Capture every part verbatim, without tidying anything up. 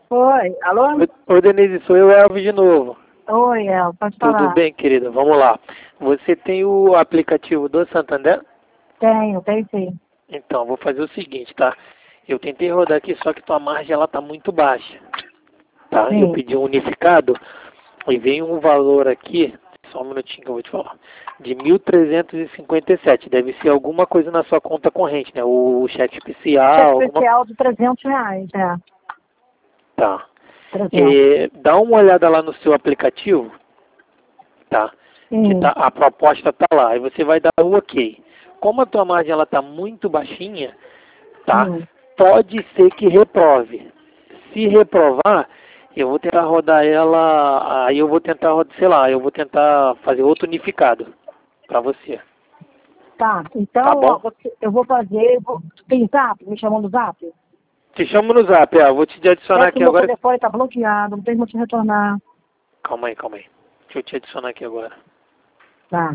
Oi, alô? Oi, oi, Denise, sou eu, Elvis, de novo. Oi, El, pode Tudo falar. bem, querida? Vamos lá. Você tem o aplicativo do Santander? Tenho, tenho sim. Então, vou fazer o seguinte, tá? Eu tentei rodar aqui, só que tua margem ela tá muito baixa, tá? Eu Sim. pedi um unificado e veio um valor aqui, só um minutinho que eu vou te falar, de mil trezentos e cinquenta e sete. Deve ser alguma coisa na sua conta corrente, né? O cheque especial, Cheque alguma... especial de trezentos reais, é. Tá. trezentos. É, dá uma olhada lá no seu aplicativo, tá? Que Sim. tá, a proposta tá lá, e você vai dar o ok. Como a tua margem ela tá muito baixinha, tá? Sim. Pode ser que reprove. Se reprovar, eu vou tentar rodar ela, aí eu vou tentar, rodar, sei lá, eu vou tentar fazer outro unificado para você. Tá, Tá então, ó, bom? você- eu vou fazer, eu vou- tu tem zap? Me chamando no zap? Te chamo no zap, é, eu vou te adicionar É que o aqui meu agora. telefone tá bloqueado, não tem como te retornar. Calma aí, calma aí. Deixa eu te adicionar aqui agora. Tá.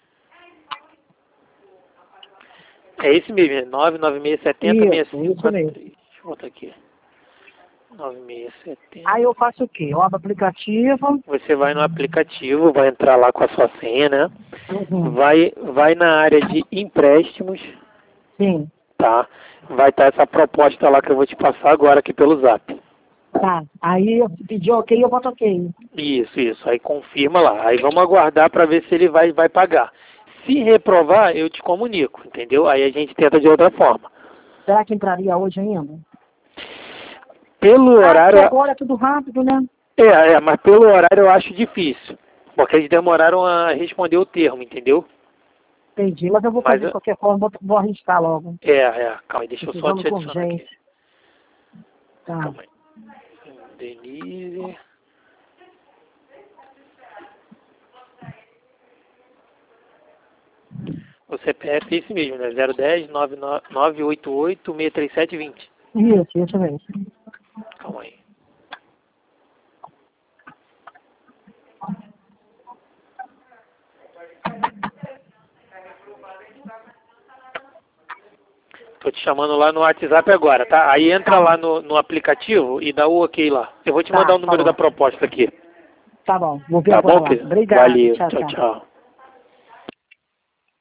É esse mesmo, é nove nove seis sete zero seis Isso, cinco isso quatro mesmo. três. Deixa eu botar aqui. nove seis sete Aí zero. eu faço o quê? Eu abro o aplicativo. Você vai no aplicativo, vai entrar lá com a sua senha, né? Uhum. Vai, vai na área de empréstimos, Sim. tá? Vai estar essa proposta lá que eu vou te passar agora aqui pelo zap. Tá. Aí eu pedi ok, eu boto ok. Isso, isso. Aí confirma lá. Aí vamos aguardar para ver se ele vai, vai pagar. Se reprovar, eu te comunico, entendeu? Aí a gente tenta de outra forma. Será que entraria hoje ainda? Pelo Ah, porque horário, agora é tudo rápido, né? é, é, mas pelo horário eu acho difícil. Porque eles demoraram a responder o termo, entendeu? Entendi, mas eu vou Mas, fazer de qualquer forma, vou, vou arriscar logo. é, é, calma aí, deixa eu só Precisamos te com adicionar aqui. urgência. Tá. Calma aí. Denise. O C P F é esse mesmo, né? zero um zero nove oito oito seis três sete dois zero. Isso, isso mesmo. Calma aí. Tô te chamando lá no WhatsApp agora, tá? Aí entra Tá, lá no, no aplicativo e dá o ok lá. Eu vou te tá, mandar o número falou. da proposta aqui. Tá bom, vou ver Tá agora bom, lá. querido? Obrigada, Valeu. tchau, Tchau, tchau. tchau.